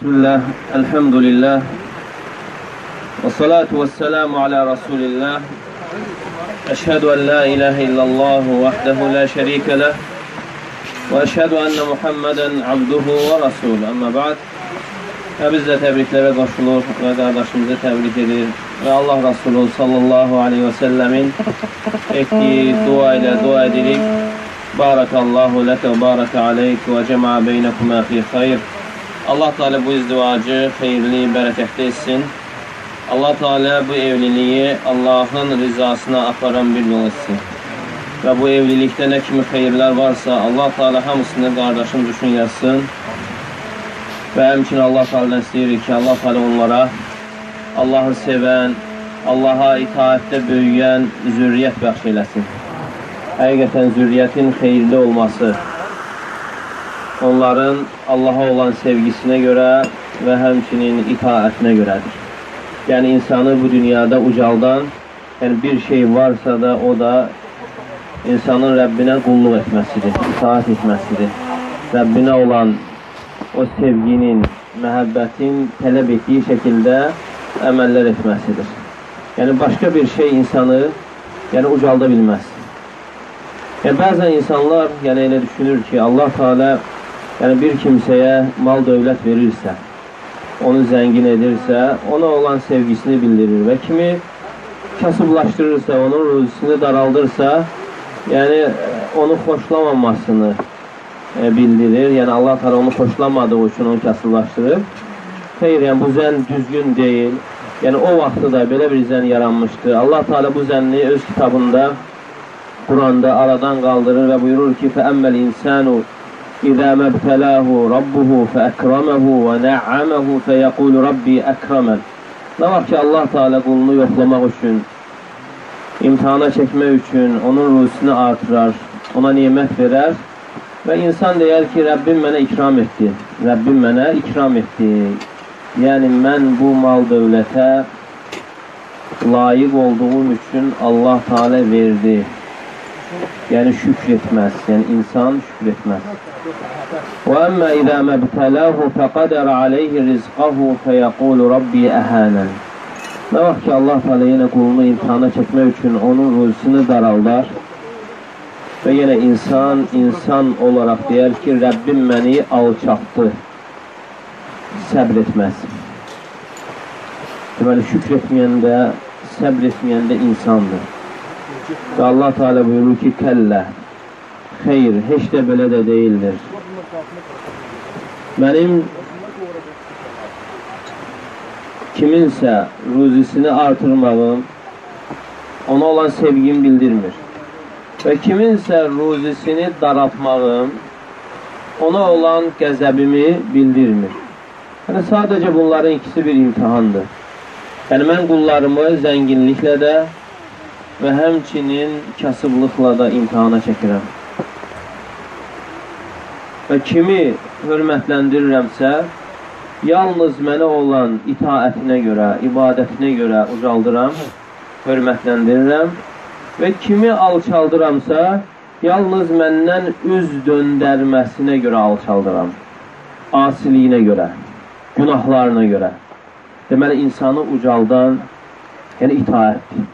Bismillah, elhamdülillah, ve salatu ve selamu ala Resulillah. Eşhedü en la ilahe illallah vahdehu la şerike leh ve eşhedü enne Muhammeden abduhu ve rasuluhu. Amma ba'd. Biz de tebriklere koşulur ve kardeşimizi tebrik edir. Ve Allah Resulü sallallahu aleyhi ve sellemin ettiği dua ile dua edirik. Barakallahu leke ve baraka aleyk ve cema'a beynekuma fi hayr. Allah Teala bu izdivacı hayırlı, bereketli etsin. Allah Teala bu evliliği Allah'ın rızasına aparan bir yol etsin. Ve bu evlilikte ne kimi hayırlar varsa Allah Teala hamısını kardeşim düşün yazsın. Ve hemçinin Allah Teala istəyir ki, Allah Teala onlara Allah'ı seven, Allah'a itaatdə böyüyen zürriyet bəxş eləsin. Həqiqətən zürriyetin hayırlı olması onların Allah'a olan sevgisine göre ve hemçinin itaatine göredir. Yani insanı bu dünyada ucaldan, yani bir şey varsa da o da insanın Rabbine kulluk etmesidir, itaat etmesidir. Rabbine olan o sevginin, məhəbbətin tələb ettiği şekilde əməllər etmesidir. Yani başka bir şey insanı yani ucalda bilmez. Yani bazen insanlar yani öyle düşünür ki Allah Teala yani bir kimseye mal dövlət verirse, onu zengin edirse, ona olan sevgisini bildirir ve kimi kasıblaştırırsa, onun ruzisini daraldırsa, yani onu hoşlamamasını bildirir. Yani Allah Teala onu hoşlamadığı için onu kasıblaştırır. Hayır, yani bu zən düzgün değil. Yani o vaxtı da belə bir zən yaranmıştı. Allah Teala bu zənni öz kitabında, Kur'an'da aradan kaldırır ve buyurur ki فَأَمَّ الْاِنْسَانُ إِذَا مَبْتَلَاهُ رَبُّهُ فَأَكْرَمَهُ وَنَعَّمَهُ فَيَقُولُ رَبِّي أَكْرَمَنْ. Ne var ki Allah Teala kulunu yoklamak için, imtihana çekmek için onun ruhsunu artırar, ona nimet verer ve insan der ki Rabbim bana ikram etti. Rabbim bana ikram etti. Yani ben bu mal dövlete layık olduğum için Allah Teala verdi. Yani şükretmez. Yani insan şükretmez. وَأَمَّا إِذَا مَبْتَلَاهُ فَقَدَرَ عَلَيْهِ رِزْقَهُ فَيَقُولُ رَبِّي أَهَانًا. Ne var ki Allah Teala yine kulunu imtihana çekmek için onun ruzisini daraldar ve yine insan olarak der ki Rabbim beni alçalttı. Sabretmez. Deməli şükretmeyen de sabretmeyen de insandır. Ve Allah Teala buyurur ki kelle, hayır, hiç de belə de değildir. Benim kiminse ruzisini artırmağım, ona olan sevgim bildirmir. Ve kiminse ruzisini daraltmağım, ona olan qəzəbimi bildirmir. Yani sadece bunların ikisi bir imtihandır. Yani ben kullarımı zenginlikle de ve həmçinin kasıblıqla da imtihana çəkirəm. Və kimi hörmətləndirirəmsə, yalnız mənə olan itaətinə görə, ibadətinə görə ucaldıram, hörmətləndirirəm və kimi alçaldıramsa, yalnız məndən üz döndərməsinə görə alçaldıram, asiliyinə görə, günahlarına görə. Deməli, insanı ucaldan, yəni itaətdir.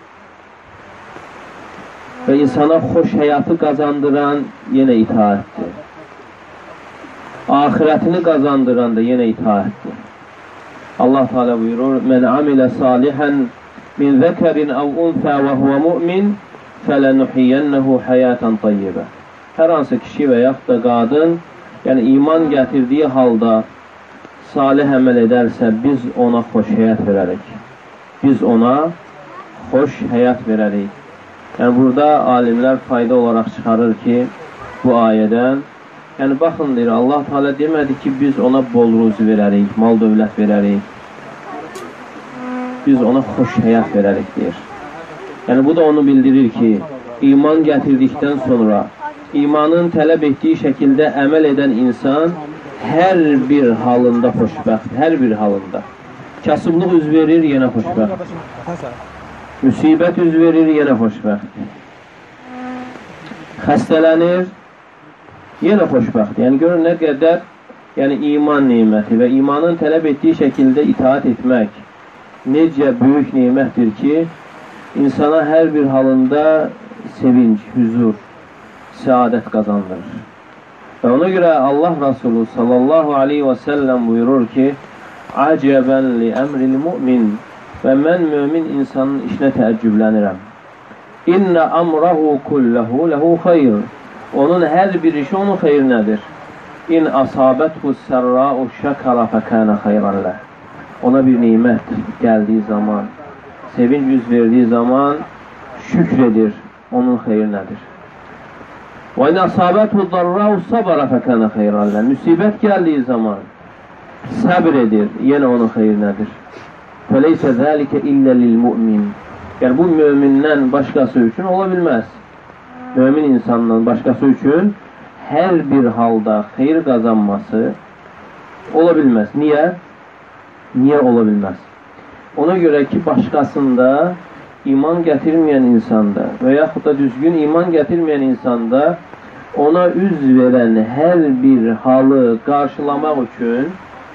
Ve insana hoş hayatı kazandıran yine itaattir. Ahiretini kazandıran da yine itaattir. Allah Teala buyurur: "Men amile salihan min zekerin ev unsa ve huve mu'min felenuhyiyennehu hayaten tayyibe." Her hansı kişi veya da kadın yani iman getirdiği halda salih amel ederse biz ona hoş hayat vererek. Biz ona hoş hayat vererek. Yani burada alimler fayda olarak çıkarır ki bu ayeden yani bakın deyir Allah Teala demedi ki biz ona bol ruzi verərik, mal dövlət verərik. Biz ona hoş hayat verərik deyir. Yani bu da onu bildirir ki iman getirdikten sonra imanın talep ettiği şekilde amel eden insan her bir halında xoşbəxt, her bir halında. Kasıblıq üz verir, yine xoşbəxt. Müsibət üz verir, yenə xoşbəxt. Xəstələnir, yenə xoşbəxt. Yəni görün nə qədər yəni iman neməti və imanın tələb etdiyi şəkildə itaat etmək necə böyük nemətdir ki, insana hər bir halında sevinç, hüzur, səadət qazandırır. Və ona görə Allah Resulü sallallahu aleyhi və səlləm buyurur ki, Acəbən li əmril mümin və mən mömin insanın işinə təəccüblənirəm. İnnə əmrahu kulləhu ləhu xeyr. Onun hər bir işi onun xeyrinədir. İn asabəthu sərra'u şəkara fəkənə xeyranləh. Ona bir nimət gəldiyi zaman, sevinç yüz verdiyi zaman şükr edir, onun xeyrinədir. Və in asabəthu darra'u sabara fəkənə xeyranləh. Müsibət gəldiyi zaman səbr edir, yenə onun xeyrinədir. Fəleysə zəlikə illə lil-mümin. Yəni bu mömindən başqası üçün ola bilməz. Mömin insandan başqası üçün hər bir halda xeyir qazanması ola bilməz. Niyə? Niyə ola bilməz? Ona görə ki, başqasında iman gətirməyən insanda və yaxud da düzgün iman gətirməyən insanda ona üz verən hər bir halı qarşılamaq üçün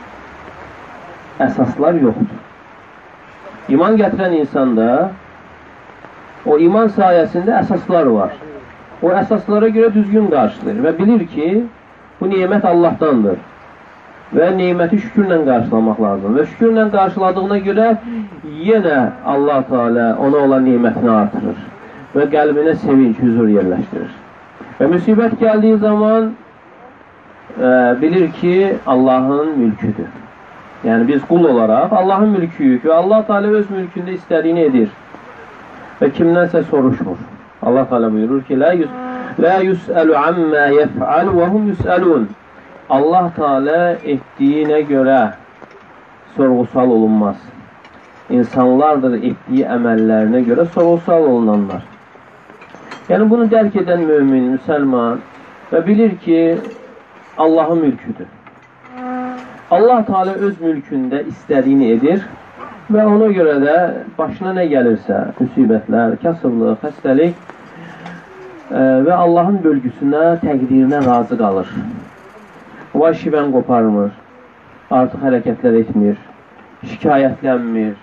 əsaslar yoxdur. İman gətirən insanda o iman sayəsində əsaslar var. O əsaslara görə düzgün qarşılayır və bilir ki, bu nemət Allahdandır və neməti şükürlə qarşılamaq lazım. Və şükürlə qarşıladığına görə yenə Allah Teala ona olan nemətini artırır və qəlbinə sevinç, hüzur yerləşdirir. Və müsibət gəldiyi zaman bilir ki, Allahın mülküdür. Yəni biz qul olaraq Allahın mülküyük və Allah Teala öz mülkündə istədiyini edir və kimdənsə soruşmur. Allah Teala buyurur ki, La yus'alu amma yef'al və hum yus'alun. Allah Teala etdiyinə görə sorğu-sual olunmaz. İnsanlardır etdiyi əməllərinə görə sorğu-sual olunanlar. Yəni bunu dərk edən mömin, müsəlman və bilir ki, Allahın mülküdür. Allah Teala öz mülkündə istədiyini edir və ona görə də başına nə gəlirsə, müsibətlər, kasıblıq, xəstəlik və Allahın bölgüsünə, təqdirinə razı qalır. Var şivən qoparmır, artıq hərəkətlər etmir, şikayətlənmir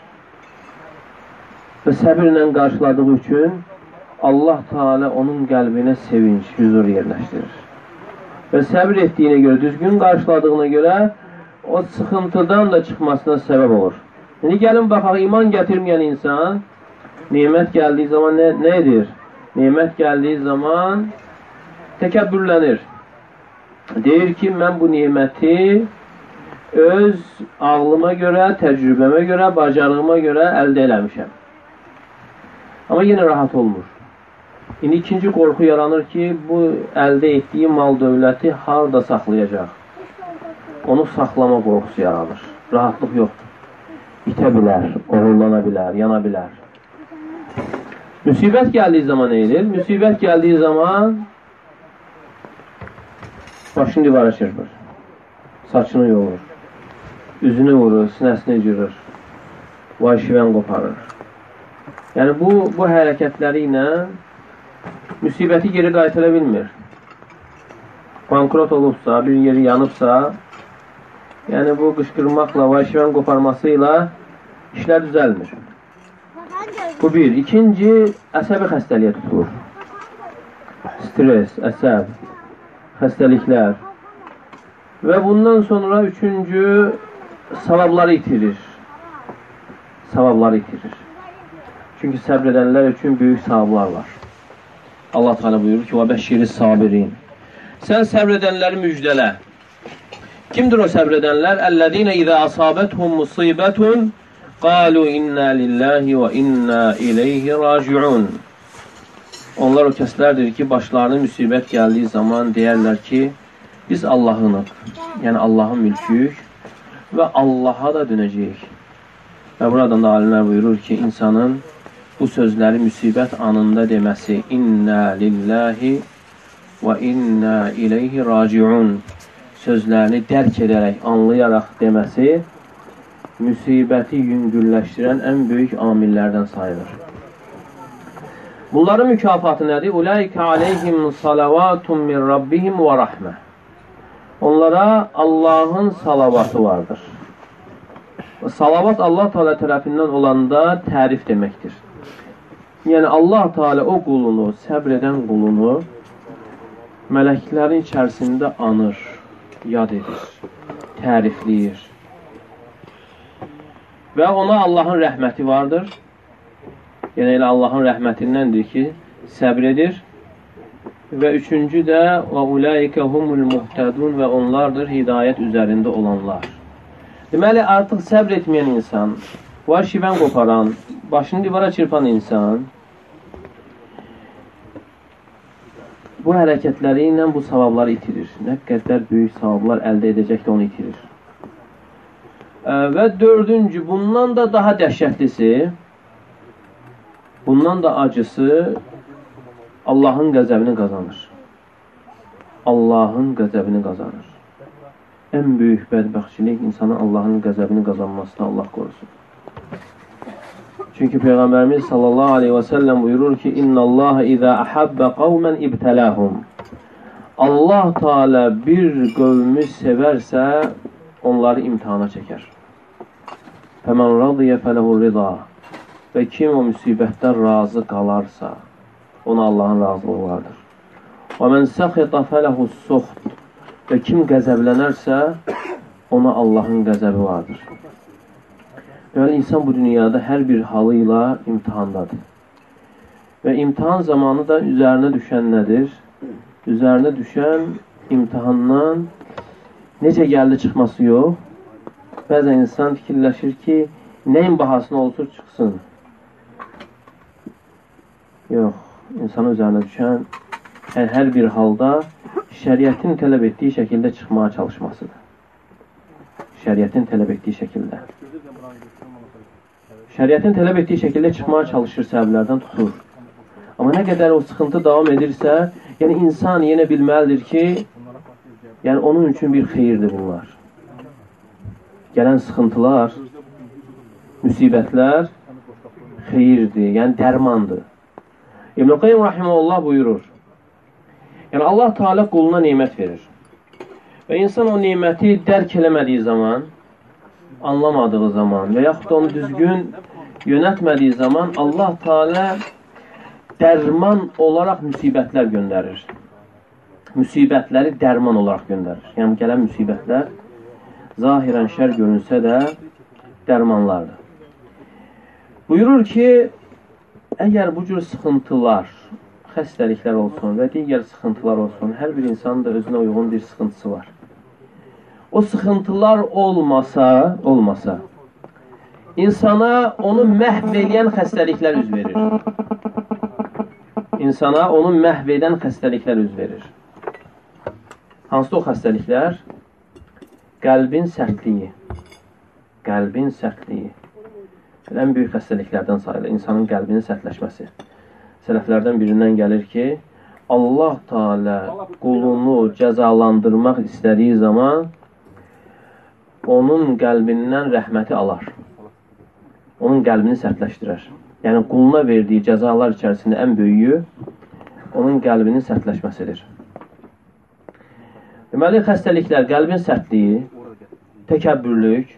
və səbirlə qarşıladığı üçün Allah Teala onun qəlbinə sevinç, hüzur yerləşdirir. Və səbir etdiyinə görə, düzgün qarşıladığına görə o sıxıntıdan da çıxmasına səbəb olur. Yəni gəlin baxaq, iman gətirməyən insan nemət gəldiyi zaman nə edir? Nemət gəldiyi zaman təkəbbürlənir. Deyir ki, mən bu neməti öz ağlıma görə, təcrübəmə görə, bacarığıma görə əldə eləmişəm. Amma yenə rahat olmur. İndi ikinci qorxu yaranır ki, bu əldə etdiyi mal dövləti harada saxlayacaq? Onu saxlama qorxusu yaranır. Rahatlıq yoxdur. İtə bilər, oğurlana bilər, yana bilər. Müsibət gəldiyi zaman nə edir? Müsibət gəldiyi zaman başını divara çırpır, saçını yolur, üzünü vurur, sinəsini cırır, vay şivən qoparır. Yəni bu hərəkətləri ilə müsibəti geri qaytıra bilmir. Bankrot olubsa, bir yeri yanıbsa, yəni bu qışqırmaqla, vay şivən qoparmasıyla işlər düzəlmir. Bu bir. İkinci, əsəbi xəstəliyə tutulur. Stres, əsəb, xəstəliklər. Və bundan sonra üçüncü, savabları itirir. Savabları itirir. Çünki səbr edənlər üçün böyük savablar var. Allah Teala buyurur ki, وَبَشِّرِ الصَّابِرِينَ. Sən səbr edənləri müjdələ. Kimdir o səbr edənlər? Əl-ləzīnə izə asabethum musibətun قَالُوا إِنَّا لِلَّهِ وَإِنَّا إِلَيْهِ رَاجِعُونَ. Onlar o kəslərdir ki, başlarına müsibət gəldiyi zaman deyərlər ki, biz Allah'ınıq, yəni Allah'ın mülküyük və Allah'a da dönəcəyik. Və buradan da alimlər buyurur ki, insanın bu sözləri müsibət anında deməsi İnnə lillahi və innə ileyhi raciun sözlərini dərk edərək, anlayaraq deməsi müsibəti yüngülləşdirən ən böyük amillərdən sayılır. Bunların mükafatı nədir? Ulaikə aleyhim salavatun min rabbihim və rahmə. Onlara Allahın salavatı vardır. Salavat Allah Teala tərəfindən olanda tərif deməkdir. Yəni Allah Teala o qulunu, səbr edən qulunu mələklərin içərisində anır, yad edir, tərifləyir. Və ona Allahın rəhməti vardır. Yəni elə Allahın rəhmətindəndir ki, səbr edir. Və üçüncü də və ulaikə humul muhtədun və onlardır hidayət üzərində olanlar. Deməli, artıq səbr etməyən insan, var şivən qoparan, başını divara çırpan insan bu hərəkətləri ilə bu savabları itirir. Nə qədər böyük savablar əldə edəcək də onu itirir. Və dördüncü, bundan da daha dəhşətlisi, bundan da acısı Allahın qəzəbini qazanır. Allahın qəzəbini qazanır. Ən böyük bədbəxtçilik insanın Allahın qəzəbini qazanmasına Allah qorusun. Çünki Peyğəmbərimiz sallallahu aleyhi və səlləm buyurur ki, İnna Allah izə əhabbə qavmən ibtələhum. Allah Teala bir qövmü sevərsə, onları imtihana çəkər. Fəmən radiyə fələhur rida. Və kim o müsibətdən razı qalarsa, ona Allahın razılığı vardır. Və mən səxita fələhus suxt. Və kim qəzəblənərsə, ona Allahın qəzəbi vardır. Yəni, insan bu dünyada hər bir halıyla imtihandadır. Və imtihan zamanı da üzərinə düşən nədir? Üzərinə düşən imtihandan necə gəldi çıxması yox. Bəzən insan fikirləşir ki, nəyin bahasına olsa çıxsın. Yox, insanın üzərinə düşən hər bir halda şəriətin tələb etdiyi şəkildə çıxmağa çalışmasıdır. Şəriətin tələb etdiyi şəkildə. Şəriətin tələb etdiyi şəkildə çıxmağa çalışır, səbəblərdən tutur. Amma nə qədər o sıxıntı davam edirsə, yəni insan yenə bilməlidir ki, yəni onun üçün bir xeyirdir bunlar. Gələn sıxıntılar, müsibətlər xeyirdir, yəni dərmandır. İbn-i Qayyim Rahiməhullah buyurur, yəni Allah Teala quluna nemət verir. Və insan o neməti dərk eləmədiyi zaman, anlamadığı zaman və yaxud da onu düzgün yönətmədiyi zaman Allah Teala dərman olaraq müsibətlər göndərir. Müsibətləri dərman olaraq göndərir. Yəni gələn müsibətlər zahirən şər görünsə də dərmanlardır. Buyurur ki, əgər bu cür sıxıntılar, xəstəliklər olsun və digər sıxıntılar olsun, hər bir insanın da özünə uyğun bir sıxıntısı var. O sıxıntılar olmasa, insana onu məhv edən xəstəliklər üz verir. İnsana onu məhv edən xəstəliklər üz verir. Hansı o xəstəliklər? Qəlbin sərtliyi. Qəlbin sərtliyi. Ən böyük xəstəliklərdən sayılır, insanın qəlbinin sərtləşməsi. Sələflərdən birindən gəlir ki, Allah Teala qulunu cəzalandırmaq istədiyi zaman onun qəlbindən rəhməti alar. Onun qəlbini sərtləşdirər. Yəni, quluna verdiyi cəzalar içərisində ən böyüyü onun qəlbinin sərtləşməsidir. Deməli, xəstəliklər, qəlbin sərtliyi, təkəbbürlük,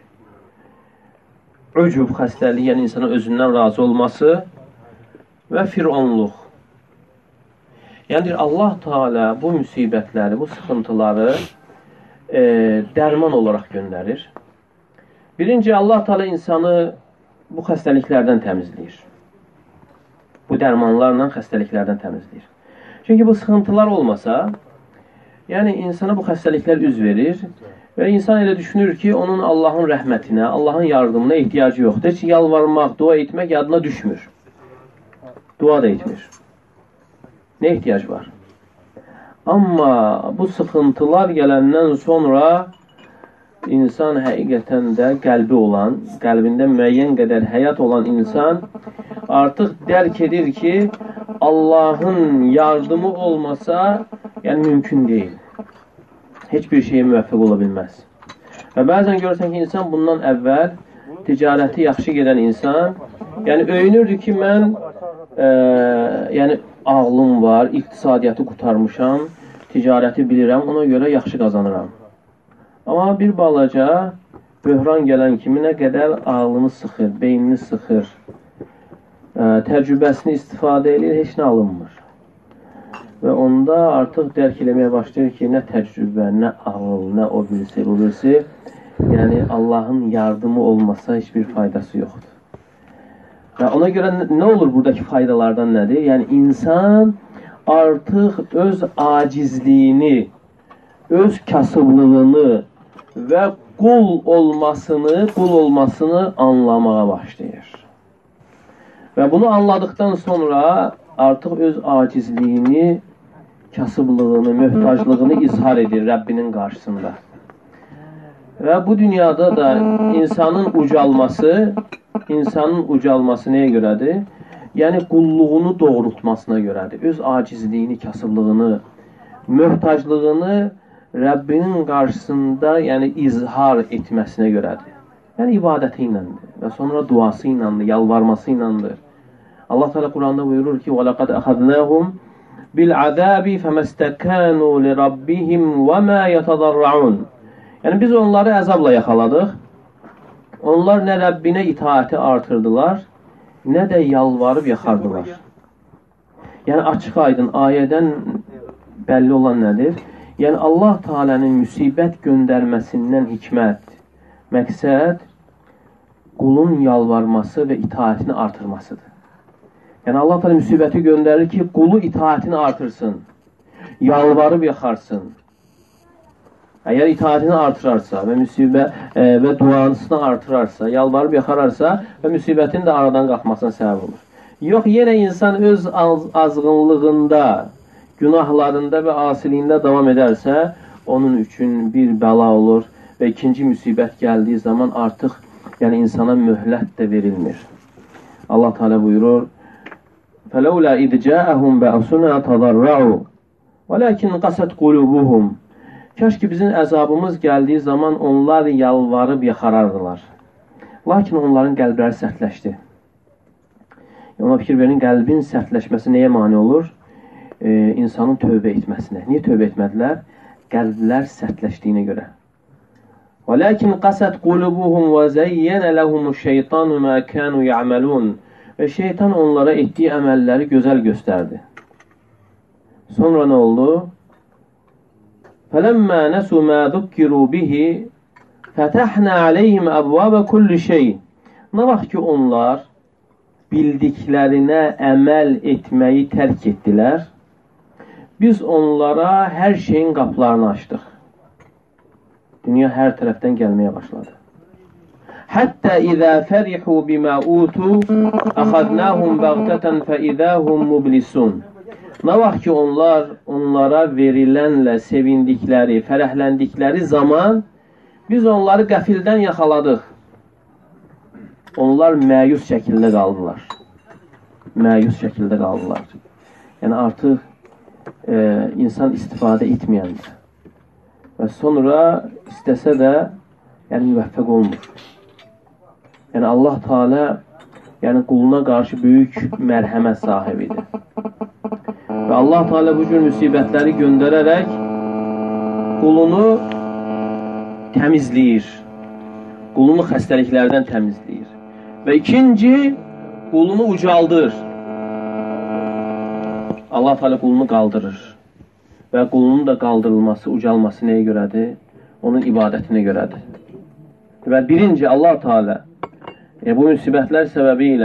ücub xəstəliyi, yəni insanın özündən razı olması və fironluq. Yəni, Allah Teala bu müsibətləri, bu sıxıntıları dərman olaraq göndərir. Birinci, Allah Teala insanı bu xəstəliklərdən təmizləyir. Bu dərmanlarla xəstəliklərdən təmizləyir. Çünki bu sıxıntılar olmasa, yəni insana bu xəstəliklər üz verir və insan elə düşünür ki, onun Allahın rəhmətinə, Allahın yardımına ehtiyacı yoxdur. Heç yalvarmaq, dua etmək yadına düşmür. Dua da etmir. Nə ehtiyac var? Amma bu sıxıntılar gələndən sonra insan həqiqətən də qəlbi olan, qəlbində müəyyən qədər həyat olan insan artıq dərk edir ki, Allahın yardımı olmasa, yəni mümkün deyil. Heç bir şeyə müvəffəq ola bilməz. Və bəzən görürsən ki, insan bundan əvvəl ticarəti yaxşı gedən insan, yəni öyünürdü ki, mən yəni ağlım var, iqtisadiyyatı qutarmışam, ticarəti bilirəm, ona görə yaxşı qazanıram. Amma bir balaca böhran gələn kimi nə qədər ağlını sıxır, beynini sıxır, təcrübəsini istifadə edir, heç nə alınmır. Və onda artıq dərk eləməyə başlayır ki, nə təcrübə, nə ağıl, nə o birisi, bu birisi, yəni Allahın yardımı olmasa heç bir faydası yoxdur. Və ona görə nə olur buradakı faydalardan nədir? Yəni insan artıq öz acizliyini, öz kasıblığını və qul olmasını anlamağa başlayır. Və bunu anladıktan sonra artıq öz acizliyini, kasıblığını, möhtaclığını izhar edir Rəbbinin qarşısında. Və bu dünyada da insanın ucalması nəyə görədir? Yəni qulluğunu doğrultmasına görədir. Öz acizliyini, kasıblığını, möhtaclığını Rəbbinin qarşısında izhar etməsinə görədir. Yəni ibadəti iləndir və sonra duası iləndir, yalvarması iləndir. Allah Teala Quranda buyurur ki: وَلَقَدْ أَخَذْنَاهُمْ بِالْعَذَابِ فَمَسْتَكَانُوا لِرَبِّهِمْ وَمَا يَتَضَرَّعُونَ. Yəni biz onları əzabla yaxaladıq. Onlar nə Rəbbinə itaəti artırdılar, nə də yalvarıb yaxardılar. Yəni açıq aydın ayədən bəlli olan nədir? Yəni Allah Teala'nın müsibət göndərməsindən hikmət, məqsəd qulun yalvarması və itaətini artırmasıdır. Yəni Allah Teala müsibəti göndərir ki, qulu itaətini artırsın, yalvarıb yaxarsın. Əgər itaətini artırarsa və duasını artırarsa, yalvarıb yaxararsa və müsibətin də aradan qalxmasına səbəb olur. Yox, yenə insan öz azğınlığında, günahlarında və asiliyində davam edərsə, onun üçün bir bəla olur və ikinci müsibət gəldiyi zaman artıq insana möhlət də verilmir. Allah Teala buyurur: فَلَوْلَا اِذْ جَاءَهُمْ بَأْسُنَا تَضَرَّعُوا وَلَكِنْ قَسَتْ قُلُوبُهُمْ. Kaş ki bizim əzabımız gəldiyi zaman onlar yalvarıb yaxarardılar. Lakin onların qəlbləri sərtləşdi. Ona fikir verin, qəlbin sərtləşməsi nəyə mane olur? İnsanın tövbə etməsinə. Niyə tövbə etmədilər? Qəlblər sərtləşdiyinə görə. وَلَكِنْ قَسَتْ قُلُوبُهُمْ وَزَيَّنَ لَهُمُ الشَّيْطَانُ مَا كَانُوا يَعْمَلُونَ. Və şeytan onlara etdiyi əməlləri gözəl göstərdi. Sonra nə oldu? فَلَمَّا نَسُوا مَا ذُكِّرُوا بِهِ فَتَحْنَا عَلَيْهِمْ أَبْوَابَ كُلِّ شَيْءٍ. Nə vaxt ki onlar bildiklərinə əməl etməyi tərk etdilər, biz onlara hər şeyin qapılarını açdıq. Dünya hər tərəfdən gəlməyə başladı. Həttə izə fərihu bimə utu əxadnahum bəğtətən fəizəhum mublisun. Nə vaxt ki onlara verilənlə sevindikləri, fərəhləndikləri zaman biz onları qəfildən yaxaladıq. Onlar məyus şəkildə qaldılar. Məyus şəkildə qaldılar. Yəni artıq insan istifadə etməyəndir. Və sonra istəsə də müvəffəq olmur. Yəni Allah Teala quluna qarşı böyük mərhəmət sahibidir. Və Allah Teala bu cür müsibətləri göndərərək qulunu təmizləyir. Qulunu xəstəliklərdən təmizləyir. Və ikinci, qulunu ucaldır. Allah Teala qulunu qaldırır. Və qulunun da qaldırılması, ucalması nəyə görədir? Onun ibadətinə görədir. Və birinci, Allah Teala bu müsibətlər səbəbi ilə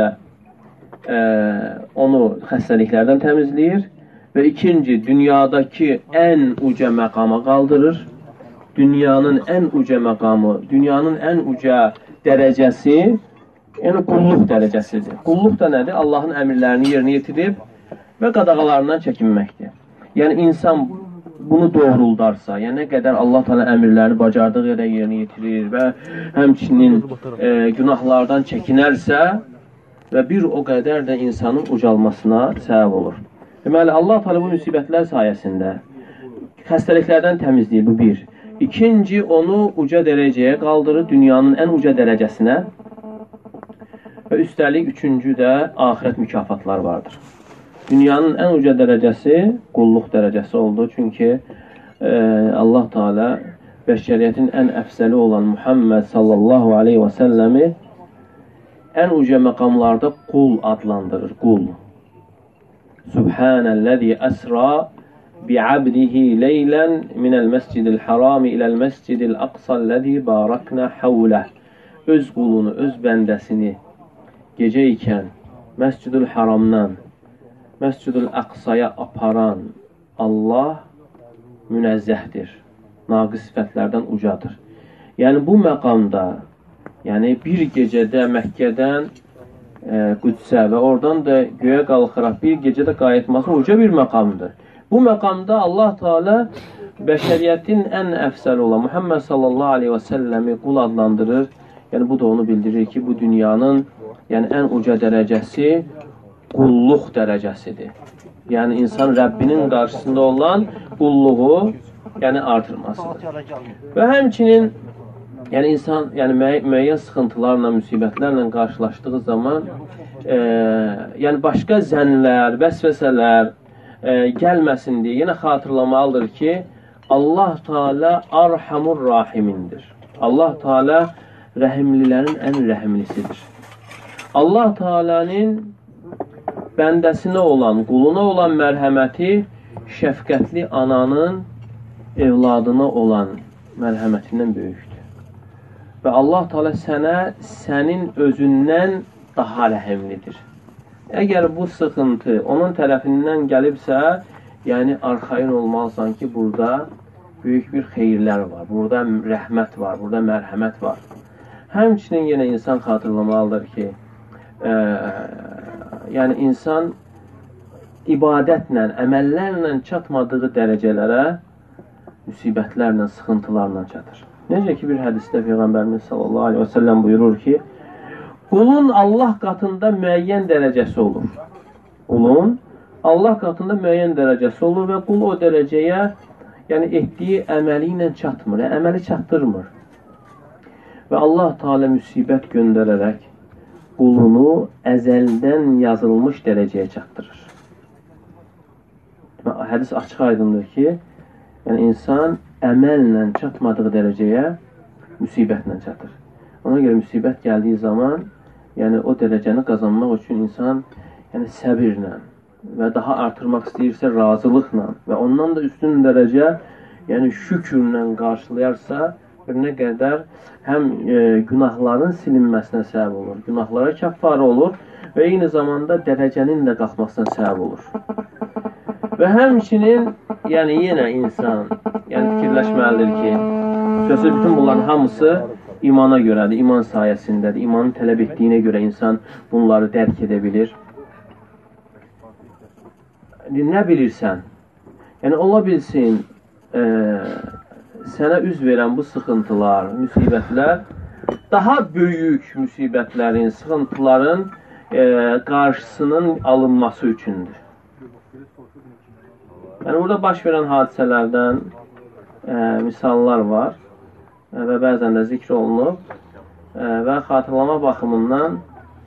onu xəstəliklərdən təmizləyir və ikinci, dünyadakı ən uca məqama qaldırır. Dünyanın ən uca məqamı, dünyanın ən uca dərəcəsi, qulluq dərəcəsidir. Qulluq da nədir? Allahın əmirlərini yerinə yetirib və qadağalarından çəkinməkdir. Yəni insan bunu doğruldarsa, nə qədər Allah Teala əmirləri bacardığı yerə yerinə yetirir və həmçinin günahlardan çəkinərsə və bir o qədər də insanın ucalmasına səbəb olur. Deməli, Allah Teala bu müsibətlər sayəsində xəstəliklərdən təmizləyir, bu bir. İkinci, onu uca dərəcəyə qaldırır, dünyanın ən uca dərəcəsinə və üstəlik üçüncü də axirət mükafatlar vardır. Dünyanın ən uca dərəcəsi qulluq dərəcəsi oldu. Çünki Allah Teala bəşəriyyətin ən əfsəli olan Muhammed sallallahu aleyhi və səlləmi ən uca məqamlarda qul adlandırır, qul. Subhanəl-ləzi əsra bi'abdihi leylən minəl məscidil harami iləl məscidil aqsəl-ləzi barakna havləh. Öz qulunu, öz bəndəsini gecə ikən Məscidül Haramdan Məscidül Aqsaya aparan Allah münəzzəhdir. Naqis sifətlərdən ucadır. Yəni bu məqamda, yəni bir gecədə Məkkədən Qüdsə və oradan da göyə qalxaraq bir gecədə qayıtması uca bir məqamdır. Bu məqamda Allah Teala bəşəriyyətin ən əfsəli olan Muhammed sallallahu aleyhi və səlləmi qul adlandırır. Yəni bu da onu bildirir ki, bu dünyanın ən uca dərəcəsi qulluq dərəcəsidir. Yəni insan Rəbbinin qarşısında olan qulluğu artırmasıdır. Və həmçinin insan müəyyən sıxıntılarla, müsibətlərlə qarşılaşdığı zaman başqa zənlər, vəsvəsələr gəlməsin deyə yenə xatırlamalıdır ki, Allah Teala Arhamur Rahimindir. Allah Teala rəhimlilərin ən rəhimlisidir. Allah Teala'nın bəndəsinə olan, quluna olan mərhəməti şəfqətli ananın evladına olan mərhəmətindən böyükdür. Və Allah Teala sənə sənin özündən daha rəhimlidir. Əgər bu sıxıntı onun tərəfindən gəlibsə, arxayın olmalısan ki, burada böyük bir xeyirlər var, burada rəhmət var, burada mərhəmət var. Həmçinin yenə insan xatırlamalıdır ki, insan ibadətlə, əməllərlə çatmadığı dərəcələrə müsibətlərlə, sıxıntılarla çatır. Necə ki, bir hədisdə Peyğəmbərimiz sallallahu aleyhi və səlləm buyurur ki, qulun Allah qatında müəyyən dərəcəsi olur. Qulun Allah qatında müəyyən dərəcəsi olur və qul o dərəcəyə etdiyi əməli ilə çatmır, əməli çatdırmır. Və Allah Teala müsibət göndərərək qulunu əzəldən yazılmış dərəcəyə çatdırır. Hədis açıq aydındır ki, insan əməllə çatmadığı dərəcəyə müsibətlə çatır. Ona görə müsibət gəldiyi zaman, o dərəcəni qazanmaq üçün insan səbirlə və daha artırmaq istəyirsə razılıqla və ondan da üstün dərəcə, şükürlə qarşılayarsa, bir nə qədər həm günahların silinməsinə səbəb olur, günahlara kəffarə olur və eyni zamanda dərəcənin də qalxmasına səbəb olur. Və həmçinin, yenə insan fikirləşməlidir ki, sözü bütün bunların hamısı imana görədir, iman sayəsindədir, imanın tələb etdiyinə görə insan bunları dərk edə bilir. Nə bilirsən? Ola bilsin, sənə üz verən bu sıxıntılar, müsibətlər daha böyük müsibətlərin, sıxıntıların qarşısının alınması üçündür. Burada baş verən hadisələrdən misallar var və bəzən də zikr olunub və xatırlama baxımından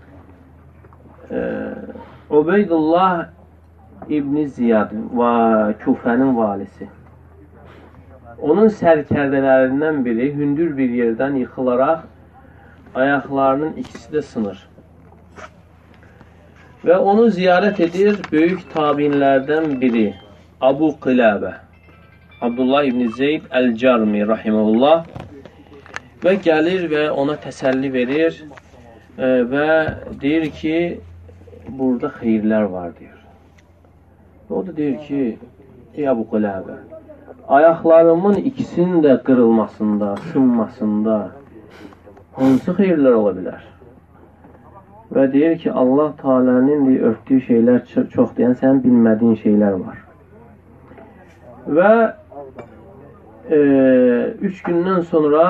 Ubeydullah İbn Ziyad və Küfənin valisi. Onun sərkərdələrindən biri hündür bir yerdən yıxılaraq ayaqlarının ikisi də sınır. Və onu ziyarət edir böyük tabinlərdən biri Abu Qiləbə, Abdullah İbn Zeyd Əl-Carmi rahimehullah və gəlir və ona təsəlli verir və deyir ki, burada xeyirlər var, deyir. O da deyir ki, ey Abu Qiləbə, ayaqlarımın ikisinin də qırılmasında, sınmasında hansı xeyirlər ola bilər? Və deyir ki, Allah Teala'nın örtdüyü şeylər çoxdur, yəni sənin bilmədiyin şeylər var. Və 3 gündən sonra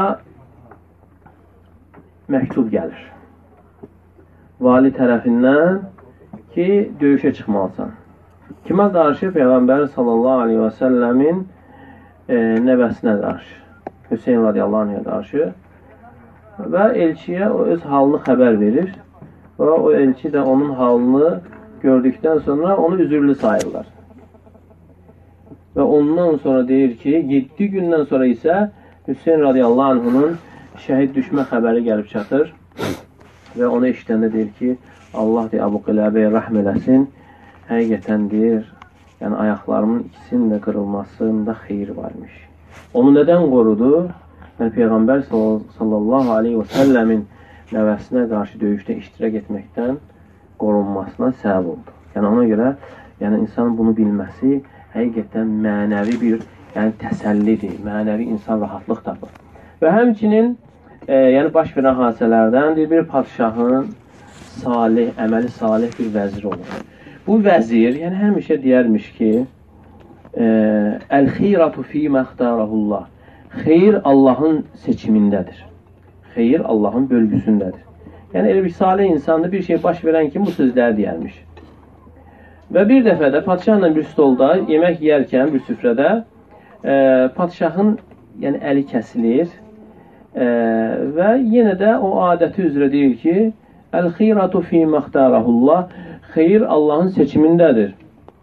məktub gəlir. Vali tərəfindən ki, döyüşə çıxmalısan. Kimə qarşı? Peyğəmbər sallallahu aleyhi və səlləmin nəvəsinə qarşı, Hüseyin radiyallahu anh'a qarşı və elçiyə o öz halını xəbər verir və o elçi də onun halını gördükdən sonra onu üzürlü sayırlar. Və ondan sonra deyir ki, 7 gündən sonra isə Hüseyin radiyallahu anhunun şəhid düşmə xəbəri gəlib çatır və onu eşidəndə deyir ki, Allah deyir, Əbu Qiləbəyə rəhm eləsin, həqiqətən deyir, yəni ayaqlarımın ikisinin də qırılmasında xeyir varmış. Onu nədən qorudu? Yəni Peyğəmbər sallallahu aleyhi və səlləmin nəvəsinə qarşı döyüşdə iştirak etməkdən qorunmasına səbəb oldu. Yəni ona görə yəni insan bunu bilməsi həqiqətən mənəvi bir təsəllidir, mənəvi insan rahatlıq tapır. Və həmçinin baş verən hadisələrdən bir padşahın salih, əməli salih bir vəzir olur. Bu vəzir həmişə deyərmiş ki, Əl-xeyratu fîmə ixtārəhullah. Xeyir Allahın seçimindədir. Xeyir Allahın bölgüsündədir. Yəni elə bir salih insandır, bir şey baş verən kimi bu sözləri deyərmiş. Və bir dəfə də padşahla bir stolda yemək yeyərkən bir süfrədə padşahın əli kəsilir və yenə də o adəti üzrə deyir ki, Əl-xeyratu fîmə ixtārəhullah. Xeyir Allahın seçimindədir.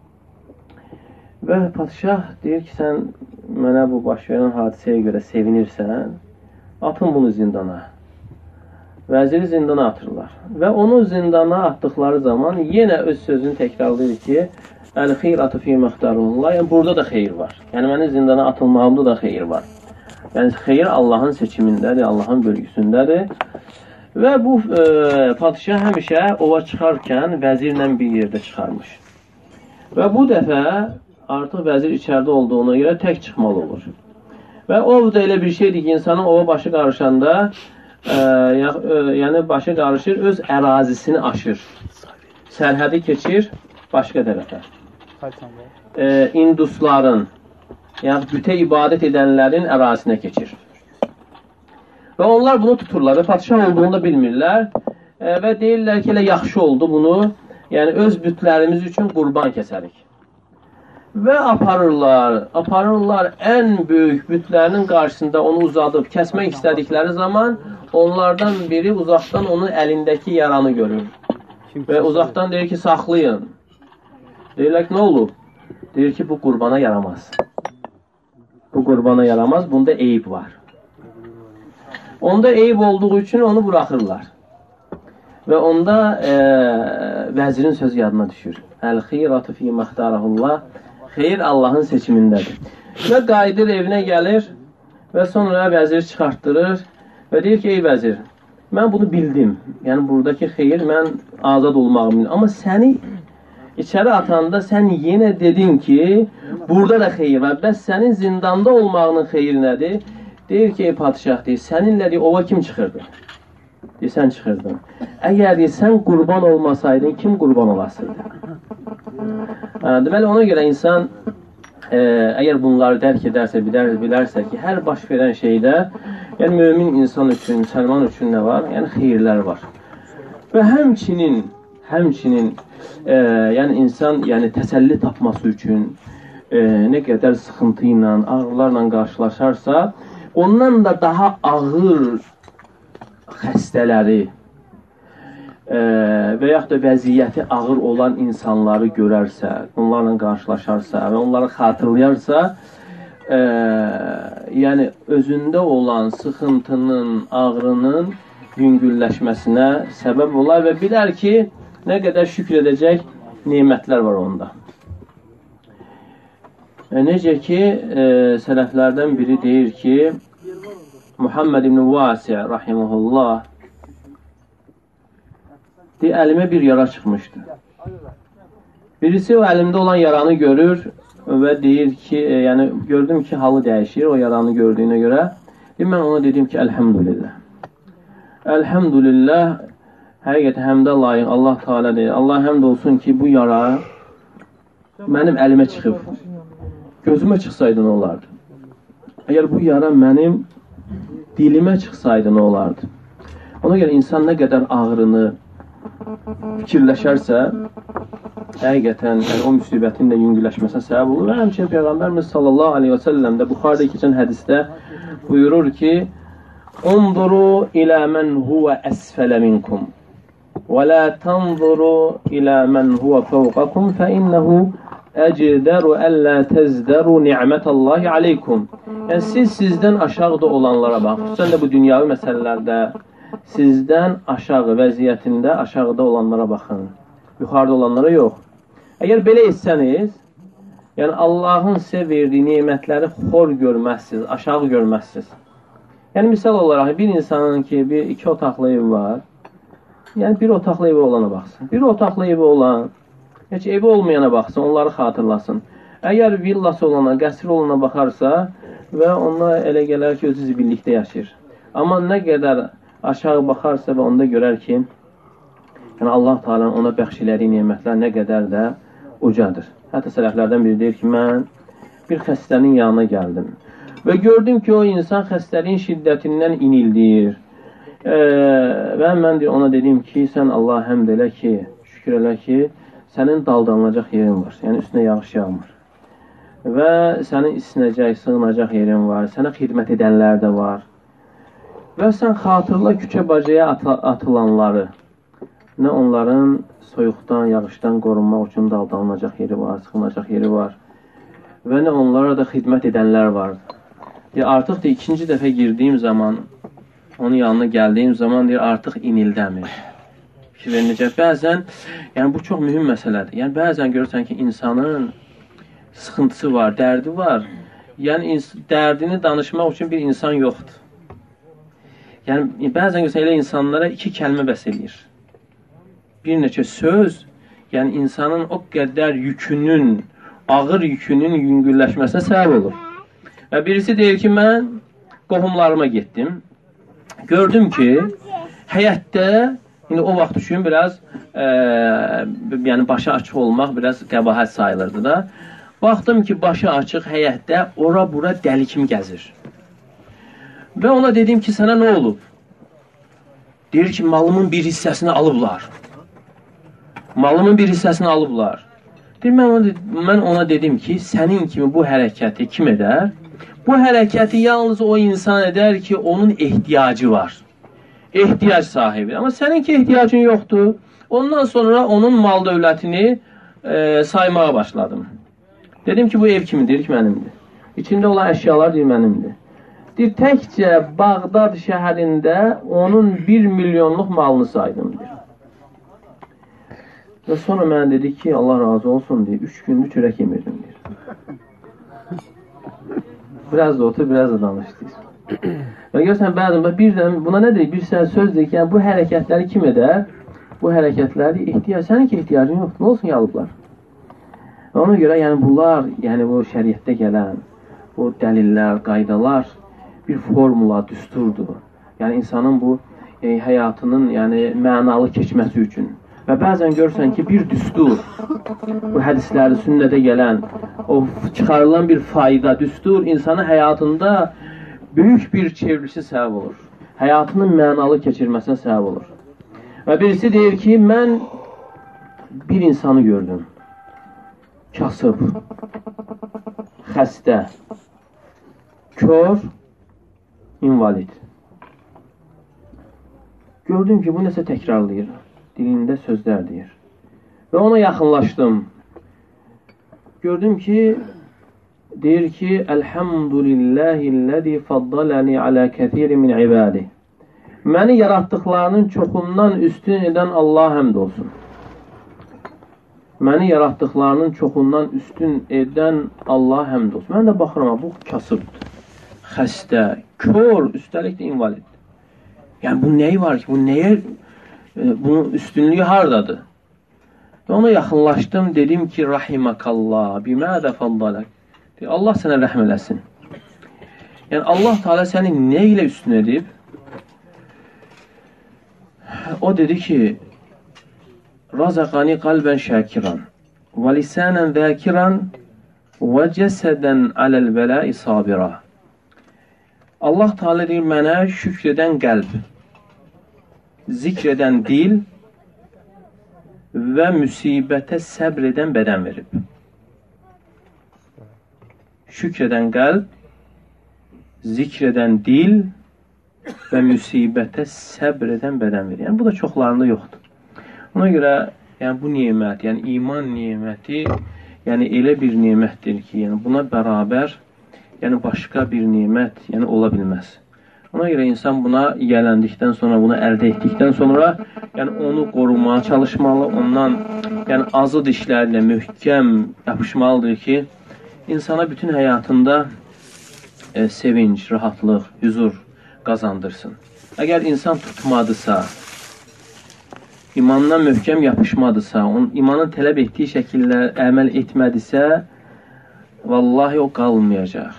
Və padşah deyir ki, sən mənə bu baş verən hadisəyə görə sevinirsən, atın bunu zindana. Vəziri zindana atırlar. Və onu zindana atdıqları zaman yenə öz sözünü təkrarlayır ki, Əl-xeyratu fîmə ixtārəhullah. Yəni burada da xeyir var. Yəni mənim zindana atılmağımda da xeyir var. Yəni xeyir Allahın seçimindədir, Allahın bölgüsündədir. Və bu padişah həmişə ova çıxarkən vəzirlə bir yerdə çıxarmış. Və bu dəfə artıq vəzir içəridə olduğuna görə tək çıxmalı olur. Və ov da elə bir şeydir ki, insanın ova başı qarışanda, yəni başı qarışır, öz ərazisini aşır. Sərhədi keçir başqa tərəfə. İndusların, yəni bütə ibadət edənlərin ərazisinə keçir. Və onlar bunu tuturlar və padişah olduğunu da bilmirlər və deyirlər ki, elə yaxşı oldu bunu, yəni öz bütlərimiz üçün qurban kəsərik. Və aparırlar ən böyük bütlərinin qarşısında onu uzadıb kəsmək istədikləri zaman onlardan biri uzaqdan onun əlindəki yaranı görür. Və uzaqdan deyir ki, saxlayın. Deyirlər ki, nə olub? Deyir ki, bu qurbana yaramaz. Bu qurbana yaramaz, bunda eyib var. Onda eyib olduğu üçün onu buraxırlar. Və onda vəzirin sözü yadına düşür. Əl-xeyratu fîmə ixtārəhullah. Xeyir Allahın seçimindədir. Və qayıdır, evinə gəlir və sonra vəzir çıxartdırır və deyir ki, ey vəzir, mən bunu bildim. Yəni, buradakı xeyir, mən azad olmağımı bildim. Amma səni içəri atanda sən yenə dedin ki, burada da xeyir var. Bəs sənin zindanda olmağının xeyri nədir? Deyir ki, ey padişah, deyir, səninlə deyir, ova kim çıxırdı? Deyir, sən çıxırdın. Əgər deyir, sən qurban olmasaydın, kim qurban olasıydı? Deməli, ona görə insan əgər bunları dərk edərsə, bilərsə ki, hər baş verən şeydə, yəni mömin insan üçün, müsəlman üçün nə var? Yəni xeyirlər var. Və həmçinin yəni insan təsəlli tapması üçün nə qədər sıxıntı ilə, ağrılarla qarşılaşarsa, ondan da daha ağır xəstələri və yaxud da vəziyyəti ağır olan insanları görərsə, onlarla qarşılaşarsa və onları xatırlayarsa, yəni özündə olan sıxıntının, ağrının yüngülləşməsinə səbəb olar və bilər ki, nə qədər şükür edəcək nemətlər var onda. Necə ki, sələflərdən biri deyir ki, Muhammed ibn Vasi rahimehullah deyir, əlimə bir yara çıxmışdı. Birisi o əlimdə olan yaranı görür və deyir ki, yəni gördüm ki, halı dəyişir o yaranı gördüyünə görə. Deyir, mən ona dedim ki, əlhəmdülillah. Əlhəmdülillah, həqiqətən həmdə layiq Allah Teala deyir. Allah həmd olsun ki, bu yara mənim əlimə çıxıb. Gözümə çıxsaydı nə olardı? Əgər bu yara mənim dilimə çıxsaydı nə olardı? Ona görə insan nə qədər ağrını fikirləşərsə, həqiqətən o müsibətin də yüngülləşməsinə səbəb olur. Və həmçinin Peyğəmbərimiz sallallahu aleyhi və səlləm də Buxarıda keçən hədisdə buyurur ki, "Unzuru ilə mən huvə əsfələ minkum və la tanzuru ilə mən huvə fəvqakum fə innəhu əcdəru əllə təzdəru ni'mətəllahi aleykum. Yəni, siz sizdən aşağıda olanlara baxın. Xüsusən də bu dünyavi məsələlərdə sizdən aşağı vəziyyətində aşağıda olanlara baxın. Yuxarıda olanlara yox. Əgər belə etsəniz, yəni Allahın sizə verdiyi nemətləri xor görməzsiniz, aşağı görməzsiniz. Yəni, misal olaraq, bir insanın ki, iki otaqlı evi var, yəni bir otaqlı evi olana baxsın. Bir otaqlı evi olan, heç evi olmayana baxsın, onları xatırlasın. Əgər villası olana, qəsri olana baxarsa və ona elə gələr ki, özü zibillikdə yaşayır. Amma nə qədər aşağı baxarsa və onda görər ki, yəni Allah Teala ona bəxş elədiyi nemətlər nə qədər də ucadır. Hətta sələflərdən biri deyir ki, mən bir xəstənin yanına gəldim və gördüm ki, o insan xəstəliyin şiddətindən inildir. Və mən ona dedim ki, sən Allah həmd elə ki, şükür elə ki, sənin daldanılacaq yerin var, yəni üstünə yağış yağmır. Və sənin isinəcək, sığınacaq yerin var, sənə xidmət edənlər də var. Və sən xatırla küçə bacaya atılanları, nə onların soyuqdan, yağışdan qorunmaq üçün daldanılacaq yeri var, sığınacaq yeri var və nə onlara da xidmət edənlər var. Artıq da ikinci dəfə girdiyim zaman, onun yanına gəldiyim zaman deyir, artıq inildəmir. Fikir verincə, bəzən, yəni bu çox mühüm məsələdir. Yəni bəzən görürsən ki, insanın sıxıntısı var, dərdi var. Yəni dərdini danışmaq üçün bir insan yoxdur. Yəni bəzən görürsən, elə insanlara iki kəlmə bəs eləyir. Bir neçə söz, yəni insanın o qədər yükünün, ağır yükünün yüngülləşməsinə səbəb olur. Və birisi deyir ki, mən qohumlarıma getdim. Gördüm ki, həyətdə, indi o vaxt üçün biraz, yəni başı açıq olmaq biraz qəbahət sayılırdı da. Baxdım ki, başı açıq həyətdə ora-bura dəli kimi gəzir. Və ona dedim ki, sənə nə olub? Deyir ki, malımın bir hissəsini alıblar. Malımın bir hissəsini alıblar. Deyir, mən ona dedim ki, sənin kimi bu hərəkəti kim edər? Bu hərəkəti yalnız o insan edər ki, onun ehtiyacı var. Ehtiyac sahibi. Amma səninki ehtiyacın yoxdur. Ondan sonra onun mal dövlətini saymağa başladım. Dedim ki, bu ev kimindir? Deyir ki, mənimdir. İçində olan əşyalar deyir, mənimdir. Deyir, təkcə Bağdad şəhərində onun 1 milyonluq malını saydım, deyir. Və sonra mənə dedi ki, Allah razı olsun, deyir, 3 gündür çörək yemirdim, deyir. Biraz da otur, biraz da danış, deyir. Və görsən, bəzən, buna nə deyir? Bir söz deyir ki, yəni, bu hərəkətləri kim edər? Bu hərəkətləri səninki ehtiyacın yoxdur, nə olsun yalıblar? Və ona görə, yəni, bunlar, yəni, bu şəriətdə gələn, bu dəlillər, qaydalar bir formula, düsturdur. Yəni, insanın bu həyatının, yəni, mənalı keçməsi üçün. Və bəzən görürsən ki, bir düstur, bu hədisləri, sünnədə gələn, o çıxarılan bir fayda, düstur, insanın həyatında böyük bir çevrilişi səbəb olur. Həyatının mənalı keçirməsinə səbəb olur. Və birisi deyir ki, mən bir insanı gördüm. Kasıb, xəstə, kör, invalid. Gördüm ki, bu nəsə təkrarlayır. Dilində sözlər deyir. Və ona yaxınlaşdım. Gördüm ki, deyir ki, Elhamdülillahilləzi faddaləni alə kəthiri min ibadih. Məni yaratdıqlarının çoxundan üstün edən Allah həmd olsun. Məni yaratdıqlarının çoxundan üstün edən Allah həmd olsun. Mən də baxıram, bu kasıbdır. Xəstə, kör, üstəlik də invalid. Yəni, bu nəyi var ki? Bu nəyə? Bunun üstünlüyü hardadır? Və ona yaxınlaşdım, dedim ki, Rahimakallah, bimədə faddalək. Allah sənə rəhm eləsin. Yəni, Allah Teala səni nə ilə üstün edib? O dedi ki, Razaqani qalbən şəkiran və lisanən zəkiran və cəsədən aləl vələi sabira. Allah Teala deyir, mənə şükr edən qəlb, zikr edən dil və müsibətə səbr edən bədən verib. Şükr edən qəlb, zikr edən dil və müsibətə səbr edən bədən verir. Yəni, bu da çoxlarında yoxdur. Ona görə, yəni, bu nemət, yəni iman neməti, yəni elə bir nemətdir ki, yəni buna bərabər, yəni başqa bir nemət, yəni ola bilməz. Ona görə insan buna yiyələndikdən sonra, bunu əldə etdikdən sonra, yəni onu qorumaya çalışmalı, ondan yəni azı dişlərlə möhkəm yapışmalıdır ki, insana bütün həyatında sevinç, rahatlıq, huzur qazandırsın. Əgər insan tutmadısa, imanına möhkəm yapışmadısa, onun imanın tələb etdiyi şəkildə əməl etmədisə, vallahi o qalmayacaq.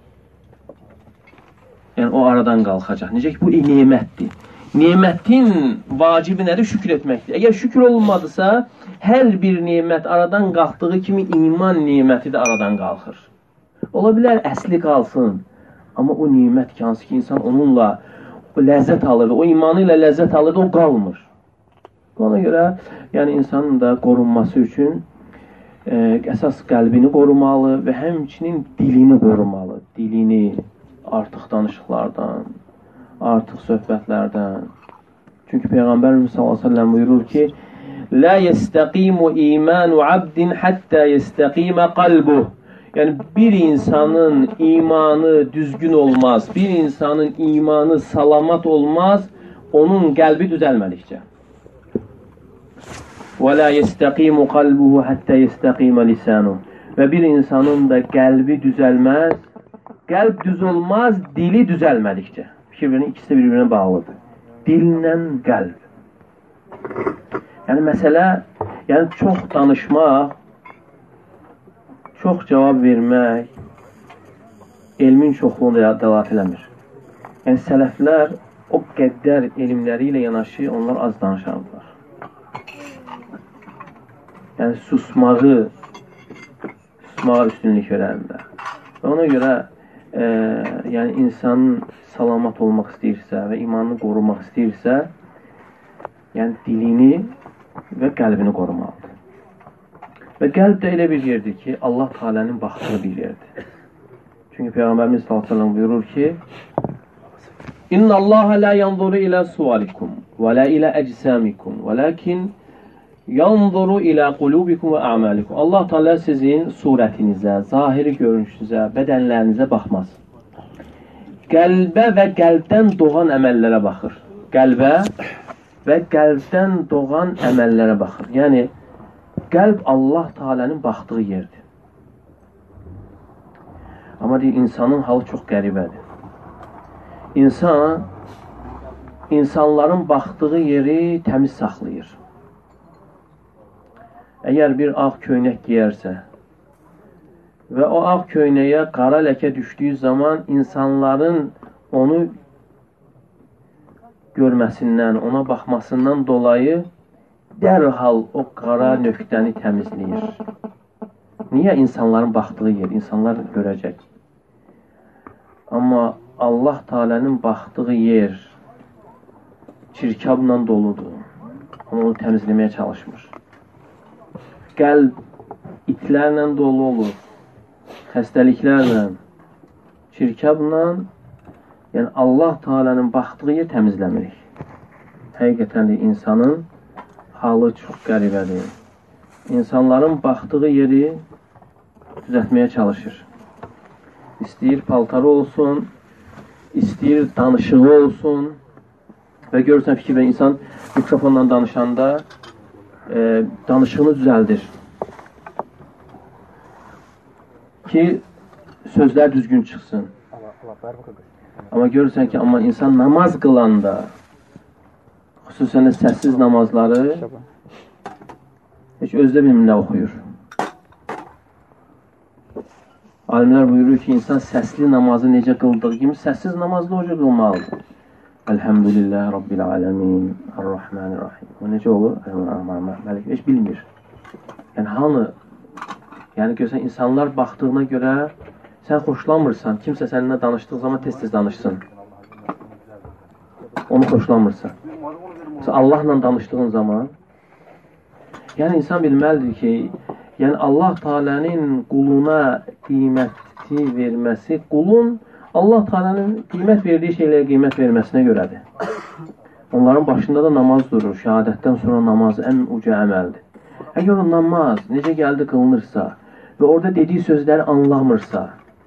Yəni o aradan qalxacaq. Necə ki, bu nemətdir. Nemətin vacibi nədir? Şükür etməkdir. Əgər şükür olunmadısa, hər bir nemət aradan qalxdığı kimi iman neməti də aradan qalxır. Ola bilər, əsli qalsın. Amma o nemət ki, hansı ki, insan onunla ləzzət alırdı, o imanı ilə ləzzət alırdı, o qalmır. Ona görə, yəni insanın da qorunması üçün əsas qəlbini qorumalı və həmçinin dilini qorumalı. Dilini artıq danışıqlardan, artıq söhbətlərdən. Çünki Peyğəmbərimiz sallallahu əleyhi və səlləm buyurur ki: "La yestəqimu imanu abdin hatta yestəqima qalbuh." Yəni bir insanın imanı düzgün olmaz, bir insanın imanı salamat olmaz, onun qəlbi düzəlmədikcə. Və la yestəqimu qalbuhu hatta yestəqima lisanuh. Və bir insanın da qəlbi düzəlməz, qəlb düz olmaz, dili düzəlmədikcə. Fikirlərin ikisi də bir-birinə bağlıdır. Dillə qəlb. Yəni məsələ, yəni çox danışmaq, çox cavab vermək elmin çoxluğunu dəlat eləmir. Yəni sələflər o qədər elmləri ilə yanaşı onlar az danışardılar. Yəni susmağı üstünlük verərlər. Və ona görə yəni insanın salamat olmaq istəyirsə və imanını qorumaq istəyirsə, yəni dilini və qəlbini qorumalıdır. Və qəlb də elə bir yerdir ki, Allah Teala'nın baxdığı bir yerdir. Çünki Peyğəmbərimiz sallallahu əleyhi və səlləm buyurur ki: "İnna Allaha la yanzuru ila suwarikum və la ila əcsamikum, velakin yanzuru ila qulubikum və a'malikum." Allah Teala sizin surətinizə, zahiri görünüşünüzə, bədənlərinizə baxmaz. Qəlbə və qəlbdən doğan əməllərə baxır. Qəlbə və qəlbdən doğan əməllərə baxır. Yəni qəlb Allah Teala'nın baxdığı yerdir. Amma deyir, insanın halı çox qəribədir. İnsanların baxdığı yeri təmiz saxlayır. Əgər bir ağ köynək giyərsə və o ağ köynəyə qara ləkə düşdüyü zaman insanların onu görməsindən, ona baxmasından dolayı dərhal o qara nöqtəni təmizləyir. Niyə? İnsanların baxdığı yer, insanlar görəcək. Amma Allah Teala'nın baxdığı yer çirkabla doludur. Onu təmizləməyə çalışmır. Qəlb itlərlə dolu olur, xəstəliklərlə, çirkabla, yəni Allah Teala'nın baxdığı yer təmizləmirik. Həqiqətən də insanın halı çox qəribədir. İnsanların baxdığı yeri düzəltməyə çalışır. İstəyir paltarı olsun, istəyir danışığı olsun və görürsən fikir və insan mikrofonla danışanda danışığını düzəldir. Ki sözlər düzgün çıxsın. Amma görürsən ki, amma insan namaz qılanda, xüsusən də səssiz namazları heç özdə bilmir nə oxuyur. Alimlər buyurur ki, insan səsli namazı necə qıldığı kimi səssiz namazda o cür qılmalıdır. Elhamdülillah Rabbil alemin, Ar-Rahmanir-Rahim. O necə olur? Məlik heç bilmir. Yəni hanı? Yəni görsən, insanlar baxdığına görə sən xoşlanmırsan. Kimsə səninlə danışdığı zaman tez-tez danışsın. Onu xoşlanmırsan. Allahla danışdığın zaman yəni insan bilməlidir ki, yəni Allah Teala'nın quluna qiyməti verməsi, qulun Allah Teala'nın qiymət verdiyi şeylərə qiymət verməsinə görədir. Onların başında da namaz durur. Şəhadətdən sonra namaz ən uca əməldir. Əgər o namaz necə gəldi qılınırsa və orada dediyi sözləri anlamırsa,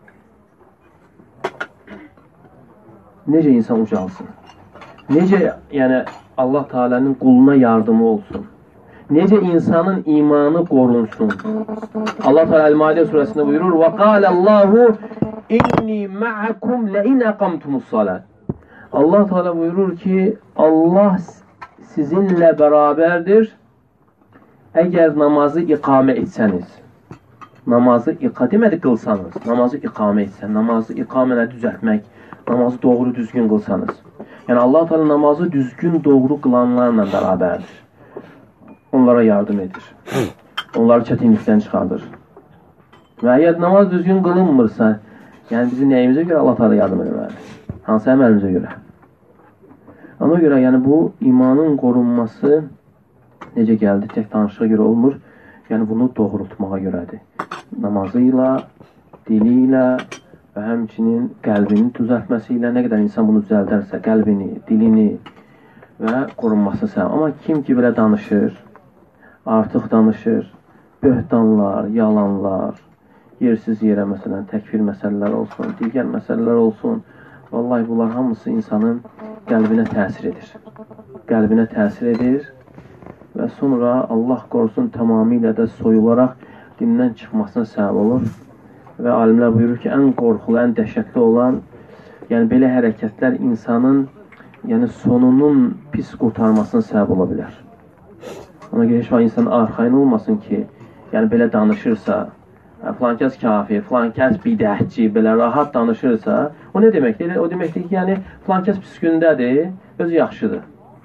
necə insan ucalsın? Necə, yəni, Allah Teala'nın quluna yardımı olsun? Necə insanın imanı qorunsun? Allah Teala El-Maide surəsində buyurur: وَقَالَ اللّٰهُ اِنِّي مَعَكُمْ لَاِنْ اَقَمْتُمُ الصَّلَاةِ. Allah Teala buyurur ki, Allah sizinlə bərabərdir, əgər namazı iqamə etsəniz. Namazı demədi qılsanız, namazı iqamə etsən, namazı iqamə düzəltmək, namazı doğru düzgün qılsanız. Yəni Allah Teala namazı düzgün doğru qılanlarla bərabərdir. Onlara yardım edir. Onları çətinlikdən çıxardır. Və əgər namaz düzgün qılınmırsa, yəni bizim nəyimizə görə Allah Teala yardım etməlidir? Hansı əməlimizə görə? Ona görə, yəni bu imanın qorunması necə gəldi? Tək danışığa görə olmur. Yəni bunu doğrultmağa görədir. Namazıyla, diliyle və həmçinin qəlbini düzəltməsiyle nə qədər insan bunu düzəldərsə, qəlbini, dilini və qorunması səbəb. Amma kim ki belə danışır, artıq danışır, böhtanlar, yalanlar, yersiz yerə məsələn təkfir məsələlər olsun, digər məsələlər olsun, vallahi bunlar hamısı insanın qəlbinə təsir edir. Qəlbinə təsir edir və sonra Allah qorusun tamamilə də soyularaq dindən çıxmasına səbəb olur. Və alimlər buyurur ki, ən qorxulu, ən dəhşətli olan, yəni belə hərəkətlər insanın sonunun pis qurtarmasına səbəb ola bilər. Ona görə heç vaxt insan arxayın olmasın ki, yəni belə danışırsa, filankəs kafir, filankəs bidətçi, belə rahat danışırsa, o nə deməkdir? O deməkdir ki, yəni filankəs pis gündədir, özü yaxşıdır.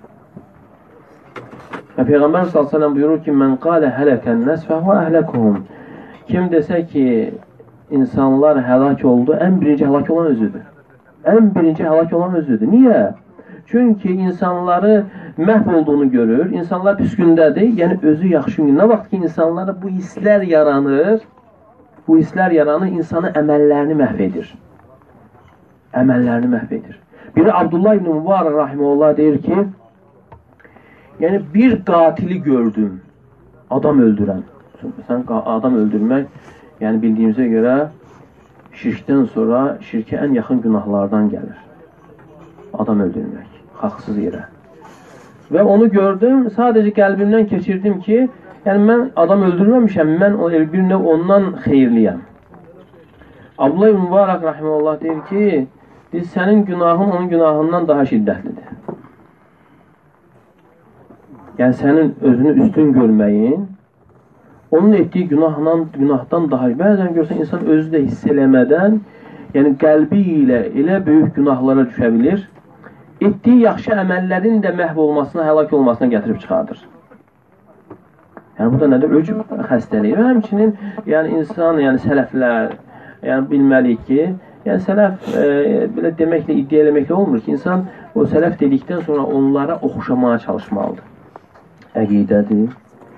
Və Peyğəmbər s.ə.v buyurur ki, mən qalə hələkən nəs fəhvə əhləkəhum. Kim desə ki, insanlar həlak oldu, ən birinci həlak olan özüdür. Ən birinci həlak olan özüdür. Niyə? Çünki insanları məhv olduğunu görür, insanlar pis gündədir, yəni özü yaxşı gün. Nə vaxt ki, insanlara bu hisslər yaranır, bu hisslər yaranır, insanın əməllərini məhv edir. Əməllərini məhv edir. Biri Abdullah ibn Mübarək rahimehullah deyir ki, yəni bir qatili gördüm, adam öldürən. Məsələn, adam öldürmək, yəni bildiyimizə görə şirkdən sonra şirkə ən yaxın günahlardan gəlir. Adam öldürmək, haqsız yerə. Və onu gördüm, sadəcə qəlbimdən keçirdim ki, yəni mən adam öldürməmişəm, mən bir növ ondan xeyirliyəm. Abdullah ibn Mübarək rahimehullah deyir ki, sənin günahın onun günahından daha şiddətlidir. Yəni sənin özünü üstün görməyin, onun etdiyi günahdan daha, bəzən görsən insan özü də hiss eləmədən, yəni qəlbi ilə elə böyük günahlara düşə bilir, etdiyi yaxşı əməllərin də məhv olmasına, həlak olmasına gətirib çıxardır. Yəni bu da nədir? Öcü xəstəliyi. Və həmçinin yəni insan, yəni sələflər, yəni bilməliyik ki, yəni sələf belə deməklə, iddia eləməklə olmur ki, insan o sələf dedikdən sonra onlara oxşamaya çalışmalıdır. Əqidədir,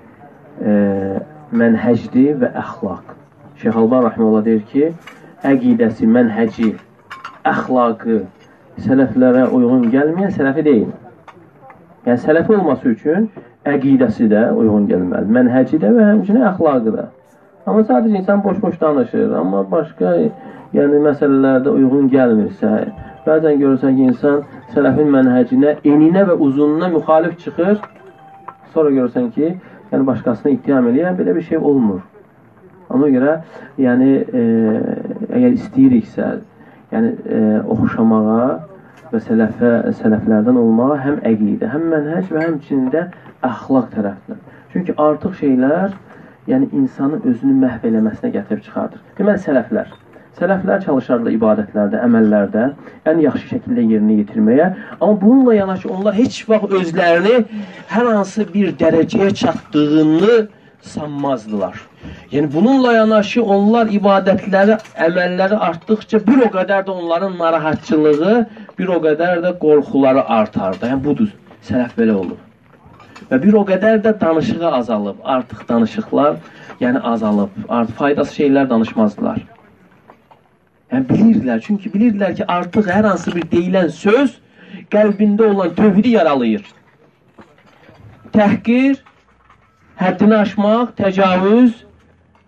mənhəcdir və əxlaq. Şeyx Əlbani rahimehullah deyir ki, əqidəsi, mənhəci, əxlaqı sələflərə uyğun gəlməyən sələfi deyil. Yəni sələfi olması üçün əqidəsi də uyğun gəlməli, mənhəci də və həmçinin əxlaqı da. Amma sadəcə insan boş-boş danışır, amma başqa yəni məsələlərdə uyğun gəlmirsə, bəzən görürsən ki, insan sələfin mənhəcinə, eninə və uzununa müxalif çıxır, sonra görürsən ki, yəni başqasını ittiham eləyən belə bir şey olmur. Ona görə, yəni əgər istəyiriksə, yəni oxşamağa və sələflərdən olmağa həm əqidə, həm mənhəc və həmçində əxlaq tərəfdən. Çünki artıq şeylər, yəni insanın özünü məhv eləməsinə gətirib çıxardır. Deməli, sələflər çalışarlar ibadətlərdə, əməllərdə ən yaxşı şəkildə yerinə yetirməyə. Amma bununla yanaşı onlar heç vaxt özlərini hər hansı bir dərəcəyə çatdığını sanmazdılar. Yəni bununla yanaşı onlar ibadətləri, əməlləri artdıqca bir o qədər də onların narahatçılığı, bir o qədər də qorxuları artardı. Yəni budur, sələf belə olur. Və bir o qədər də danışığı azalıb, artıq danışıqlar yəni azalıb, artıq faydası şeylər danışmazdılar. Yəni bilirdilər, çünki bilirdilər ki, artıq hər hansı bir deyilən söz qəlbində olan tövhidi yaralayır. Təhqir, həddini aşmaq, təcavüz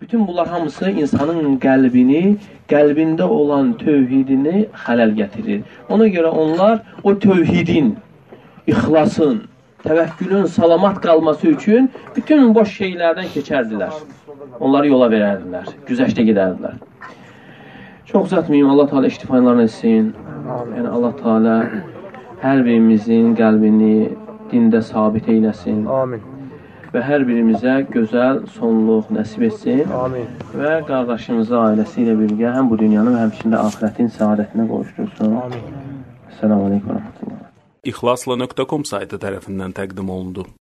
Bütün bunlar hamısı insanın qəlbində olan tövhidini xələl gətirir. Ona görə onlar o tövhidin, ixlasın, təvəkkülün salamat qalması üçün bütün boş şeylərdən keçərdilər. Onları yola verərdilər, güzəştə gedərdilər. Çox uzatmayayım, Allah Teala iştifalarını etsin. Yəni Allah Teala hər birimizin qəlbini dində sabit eyləsin. Amin. Və hər birimizə gözəl sonluq nəsib etsin. Amin. Və qardaşımızı ailəsi ilə birgə həm bu dünyanın və həmçində axirətin səadətinə qovuştursun. Amin. Selamun Aleyküm və Rəhmətullah. İxlasla.com saytı tərəfindən təqdim olundu.